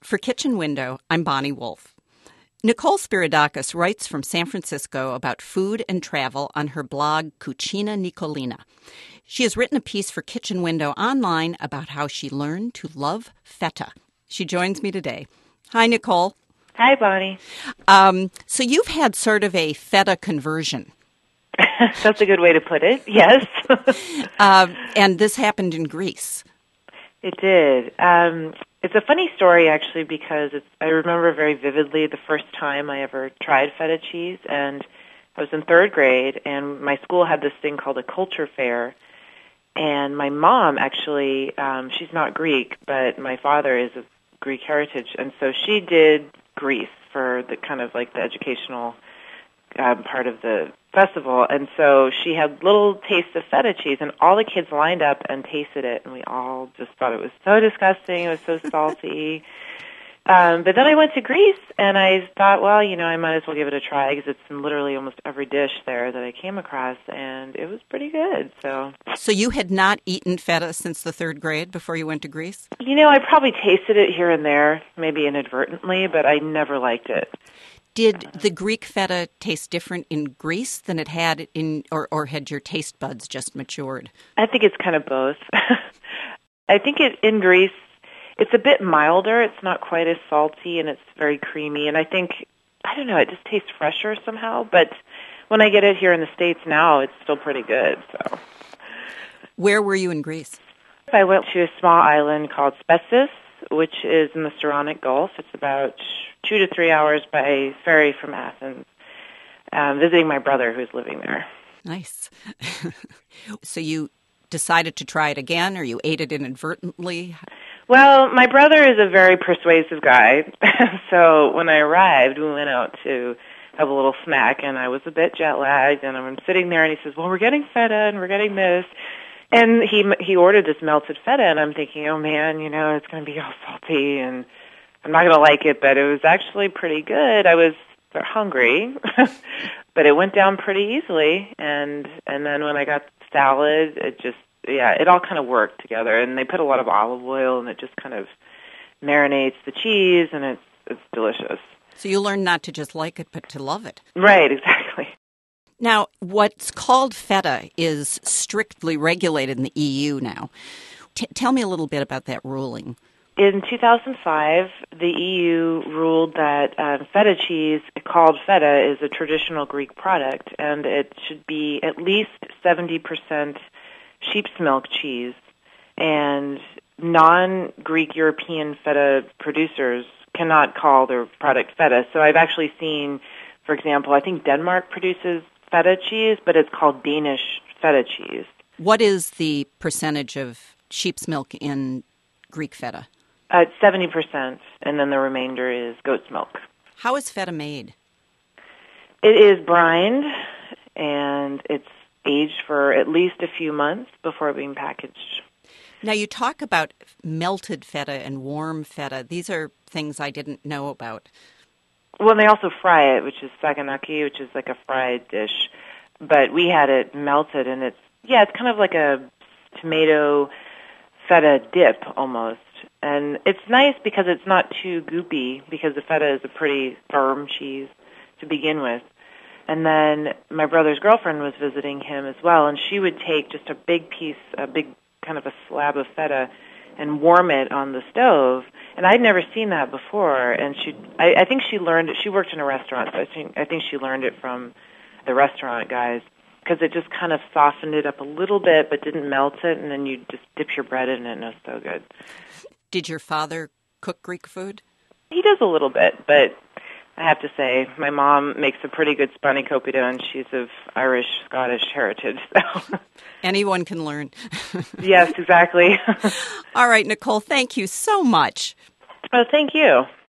For Kitchen Window, I'm Bonnie Wolf. Nicole Spiridakis writes from San Francisco about food and travel on her blog Cucina Nicolina. She has written a piece for Kitchen Window online about how she learned to love feta. She joins me today. Hi, Nicole. Hi, Bonnie. So you've had sort of a feta conversion. That's a good way to put it, yes. And this happened in Greece. It did. It's a funny story, actually, because I remember very vividly the first time I ever tried feta cheese, and I was in third grade, and my school had this thing called a culture fair, and my mom actually, she's not Greek, but my father is of Greek heritage, and so she did Greece for the kind of like the educational part of the festival, and so she had little tastes of feta cheese, and all the kids lined up and tasted it, and we all just thought it was so disgusting, it was so salty. But then I went to Greece, and I thought, well, I might as well give it a try, because it's in literally almost every dish there that I came across, and it was pretty good. So you had not eaten feta since the third grade before you went to Greece? I probably tasted it here and there, maybe inadvertently, but I never liked it. Did the Greek feta taste different in Greece than it had or had your taste buds just matured? I think it's kind of both. I think in Greece, it's a bit milder. It's not quite as salty, and it's very creamy. And I think, I don't know, it just tastes fresher somehow. But when I get it here in the States now, it's still pretty good. So, where were you in Greece? I went to a small island called Spetses, which is in the Saronic Gulf. It's about 2 to 3 hours by ferry from Athens, visiting my brother who's living there. Nice. So you decided to try it again, or you ate it inadvertently? Well, my brother is a very persuasive guy, so when I arrived, we went out to have a little snack, and I was a bit jet-lagged, and I'm sitting there, and he says, well, we're getting feta, and we're getting this. And he ordered this melted feta, and I'm thinking, oh, man, it's going to be all salty, and I'm not going to like it, but it was actually pretty good. I was hungry, but it went down pretty easily, and then when I got the salad, it all kind of worked together, and they put a lot of olive oil, and it just kind of marinates the cheese, and it's delicious. So you learned not to just like it, but to love it. Right, exactly. Now, what's called feta is strictly regulated in the EU now. Tell me a little bit about that ruling. In 2005, the EU ruled that feta cheese, called feta, is a traditional Greek product, and it should be at least 70% sheep's milk cheese, and non-Greek European feta producers cannot call their product feta. So I've actually seen, for example, I think Denmark produces feta cheese, but it's called Danish feta cheese. What is the percentage of sheep's milk in Greek feta? It's 70%, and then the remainder is goat's milk. How is feta made? It is brined, and it's aged for at least a few months before being packaged. Now, you talk about melted feta and warm feta. These are things I didn't know about. Well, they also fry it, which is saganaki, which is like a fried dish. But we had it melted, and it's kind of like a tomato feta dip almost. And it's nice because it's not too goopy, because the feta is a pretty firm cheese to begin with. And then my brother's girlfriend was visiting him as well, and she would take just a big kind of a slab of feta and warm it on the stove. And I'd never seen that before. And I think she learned it. She worked in a restaurant, so I think she learned it from the restaurant guys, because it just kind of softened it up a little bit, but didn't melt it. And then you just dip your bread in it, and it was so good. Did your father cook Greek food? He does a little bit, but I have to say, my mom makes a pretty good spanakopita, and she's of Irish-Scottish heritage. So anyone can learn. Yes, exactly. All right, Nicole, thank you so much. Oh, thank you.